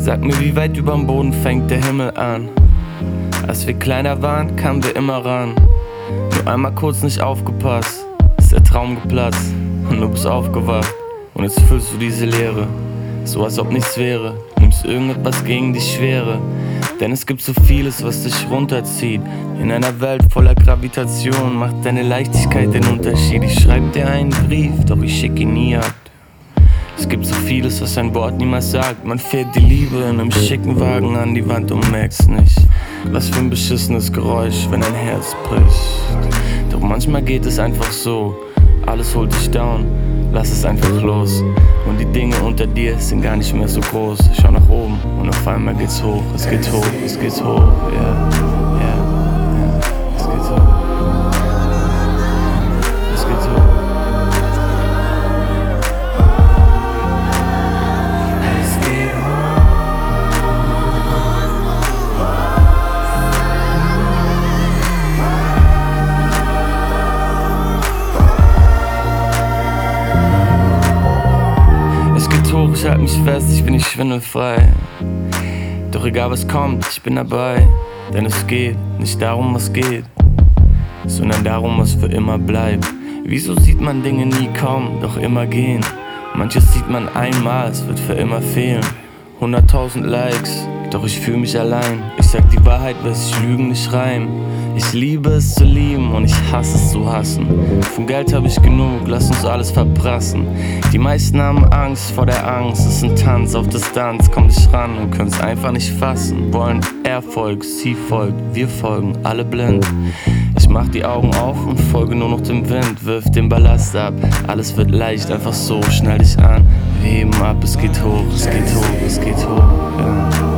Sag mir, wie weit überm Boden fängt der Himmel an? Als wir kleiner waren, kamen wir immer ran. Nur einmal kurz nicht aufgepasst, ist der Traum geplatzt und du bist aufgewacht. Und jetzt fühlst du diese Leere, so als ob nichts wäre. Nimmst irgendetwas gegen die Schwere, denn es gibt so vieles, was dich runterzieht. In einer Welt voller Gravitation macht deine Leichtigkeit den Unterschied. Ich schreib dir einen Brief, doch ich schick ihn nie ab. Es gibt so vieles, was ein Wort niemals sagt. Man fährt die Liebe in einem schicken Wagen an die Wand und merkt's nicht. Was für ein beschissenes Geräusch, wenn ein Herz bricht. Doch manchmal geht es einfach so, alles holt dich down, lass es einfach los. Und die Dinge unter dir sind gar nicht mehr so groß. Schau nach oben und auf einmal geht's hoch. Es geht hoch, es geht hoch, yeah, yeah, es geht hoch. Es geht hoch. Ich halt mich fest, ich bin nicht schwindelfrei. Doch egal was kommt, ich bin dabei. Denn es geht nicht darum, was geht, sondern darum, was für immer bleibt. Wieso sieht man Dinge nie kommen, doch immer gehen? Manches sieht man einmal, es wird für immer fehlen. 100.000 Likes, doch ich fühle mich allein. Ich sag die Wahrheit, weil sich Lügen nicht reimen. Ich liebe es zu lieben und ich hasse es zu hassen. Von Geld habe ich genug, lass uns alles verprassen. Die meisten haben Angst vor der Angst, es ist ein Tanz auf Distanz. Komm dich ran und können's einfach nicht fassen. Wollen Erfolg, sie folgt, wir folgen, alle blind. Ich mach die Augen auf und folge nur noch dem Wind. Wirf den Ballast ab, alles wird leicht, einfach so, schnall dich an. Wir heben ab, es geht hoch, es geht hoch, es geht hoch, ja.